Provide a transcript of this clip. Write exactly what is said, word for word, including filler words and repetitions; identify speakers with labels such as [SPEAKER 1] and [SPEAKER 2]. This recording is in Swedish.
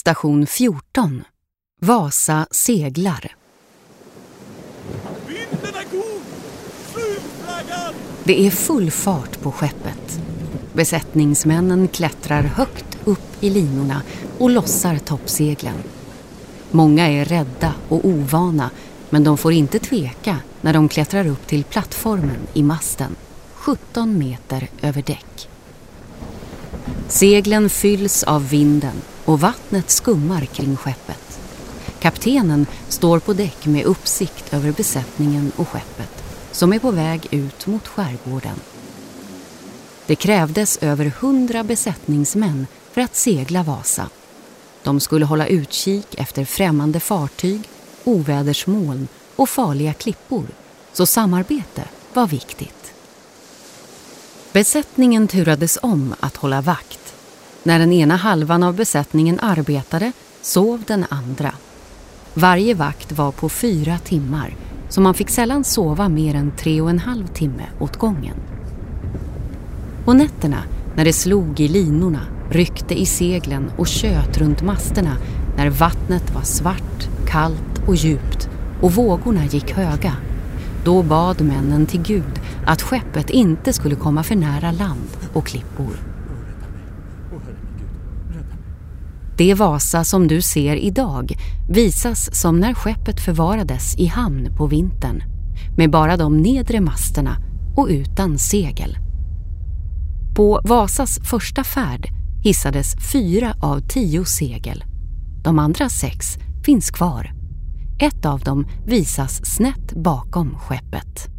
[SPEAKER 1] Station fjorton. Vasa seglar.
[SPEAKER 2] Vinden är god! Flygflaggan!
[SPEAKER 1] Det är full fart på skeppet. Besättningsmännen klättrar högt upp i linorna och lossar toppseglen. Många är rädda och ovana, men de får inte tveka när de klättrar upp till plattformen i masten, sjutton meter över däck. Seglen fylls av vinden och vattnet skummar kring skeppet. Kaptenen står på däck med uppsikt över besättningen och skeppet, som är på väg ut mot skärgården. Det krävdes över hundra besättningsmän för att segla Vasa. De skulle hålla utkik efter främmande fartyg, ovädersmoln och farliga klippor, så samarbete var viktigt. Besättningen turades om att hålla vakt. När den ena halvan av besättningen arbetade, sov den andra. Varje vakt var på fyra timmar, så man fick sällan sova mer än tre och en halv timme åt gången. På nätterna, när det slog i linorna, ryckte i seglen och tjöt runt masterna, när vattnet var svart, kallt och djupt och vågorna gick höga, då bad männen till Gud att skeppet inte skulle komma för nära land och klippor. Det Vasa som du ser idag visas som när skeppet förvarades i hamn på vintern, med bara de nedre masterna och utan segel. På Vasas första färd hissades fyra av tio segel. De andra sex finns kvar. Ett av dem visas snett bakom skeppet.